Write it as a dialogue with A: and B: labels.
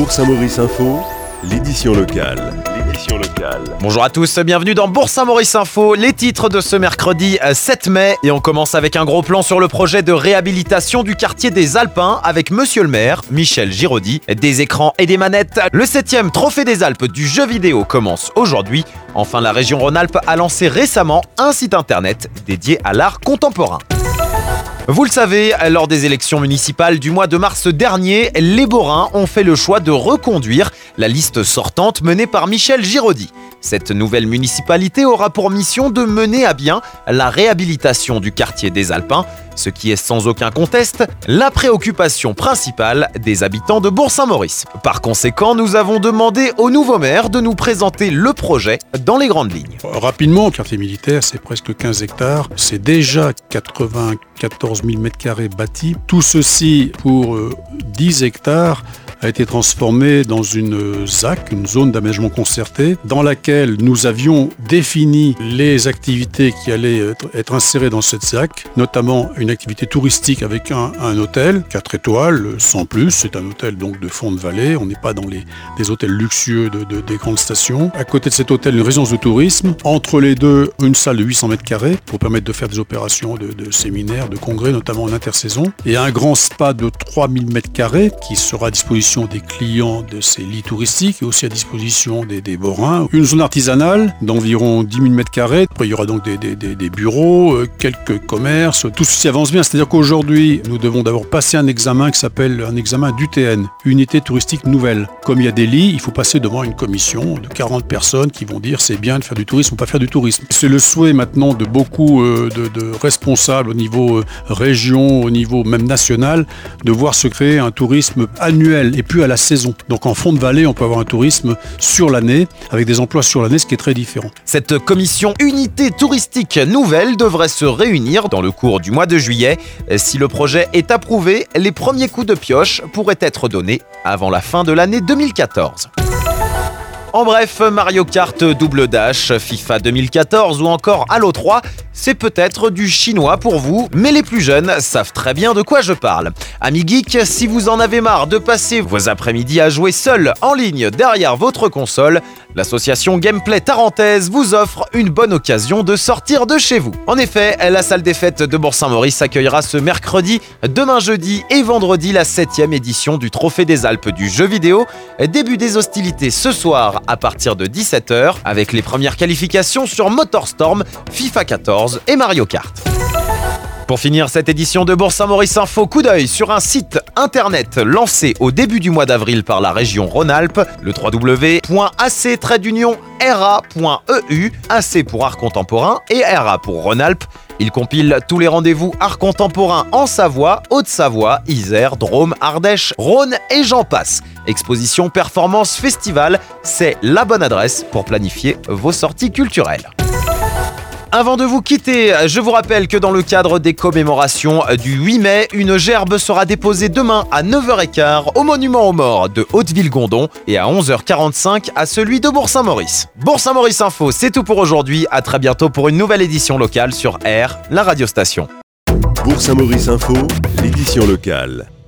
A: Bourg-Saint-Maurice Info, l'édition locale.
B: Bonjour à tous, bienvenue dans Bourg-Saint-Maurice Info, les titres de ce mercredi 7 mai. Et on commence avec un gros plan sur le projet de réhabilitation du quartier des Alpins avec monsieur le maire, Michel Giraudy. Des écrans et des manettes, le 7e Trophée des Alpes du jeu vidéo commence aujourd'hui. Enfin, la région Rhône-Alpes a lancé récemment un site internet dédié à l'art contemporain. Vous le savez, lors des élections municipales du mois de mars dernier, les Borains ont fait le choix de reconduire la liste sortante menée par Michel Giraudy. Cette nouvelle municipalité aura pour mission de mener à bien la réhabilitation du quartier des Alpins, ce qui est sans aucun conteste la préoccupation principale des habitants de Bourg-Saint-Maurice. Par conséquent, nous avons demandé au nouveau maire de nous présenter le projet dans les grandes lignes.
C: Rapidement, le quartier militaire, c'est presque 15 hectares. C'est déjà 94 000 m² bâtis. Tout ceci pour 10 hectares a été transformé dans une ZAC, une zone d'aménagement concerté, dans laquelle nous avions défini les activités qui allaient être insérées dans cette ZAC, notamment une activité touristique avec un hôtel, 4 étoiles, sans plus. C'est un hôtel donc de fond de vallée, on n'est pas dans des hôtels luxueux des grandes stations. À côté de cet hôtel, une résidence de tourisme. Entre les deux, une salle de 800 m² pour permettre de faire des opérations de séminaires, de congrès, notamment en intersaison. Et un grand spa de 3000 m² qui sera à disposition des clients de ces lits touristiques et aussi à disposition des Borains. Une zone artisanale d'environ 10 000 m². Après, il y aura donc des bureaux, quelques commerces. Tout ceci avance bien. C'est-à-dire qu'aujourd'hui, nous devons d'abord passer un examen qui s'appelle un examen d'UTN, Unité touristique nouvelle. Comme il y a des lits, il faut passer devant une commission de 40 personnes qui vont dire c'est bien de faire du tourisme ou pas faire du tourisme. C'est le souhait maintenant de beaucoup de responsables au niveau région, au niveau même national, de voir se créer un tourisme annuel et plus à la saison. Donc en fond de vallée, on peut avoir un tourisme sur l'année, avec des emplois sur l'année, ce qui est très différent.
B: Cette commission unité touristique nouvelle devrait se réunir dans le cours du mois de juillet. Si le projet est approuvé, les premiers coups de pioche pourraient être donnés avant la fin de l'année 2014. En bref, Mario Kart Double Dash, FIFA 2014 ou encore Halo 3, c'est peut-être du chinois pour vous, mais les plus jeunes savent très bien de quoi je parle. Amis geeks, si vous en avez marre de passer vos après-midi à jouer seul en ligne derrière votre console, l'association Gameplay Tarentaise vous offre une bonne occasion de sortir de chez vous. En effet, la salle des fêtes de Bourg-Saint-Maurice accueillera ce mercredi, demain jeudi et vendredi la 7e édition du Trophée des Alpes du jeu vidéo. Début des hostilités ce soir à partir de 17h avec les premières qualifications sur MotorStorm, FIFA 14 et Mario Kart. Pour finir cette édition de Bourg-Saint-Maurice Info, coup d'œil sur un site internet lancé au début du mois d'avril par la région Rhône-Alpes, le www.ac-ra.eu, AC pour art contemporain et RA pour Rhône-Alpes. Il compile tous les rendez-vous art contemporain en Savoie, Haute-Savoie, Isère, Drôme, Ardèche, Rhône et j'en passe. Exposition, performance, festival, c'est la bonne adresse pour planifier vos sorties culturelles. Avant de vous quitter, je vous rappelle que dans le cadre des commémorations du 8 mai, une gerbe sera déposée demain à 9h15 au monument aux morts de Hauteville-Gondon et à 11h45 à celui de Bourg-Saint-Maurice. Bourg-Saint-Maurice Info, c'est tout pour aujourd'hui. À très bientôt pour une nouvelle édition locale sur R, la radiostation.
A: Bourg-Saint-Maurice Info, l'édition locale.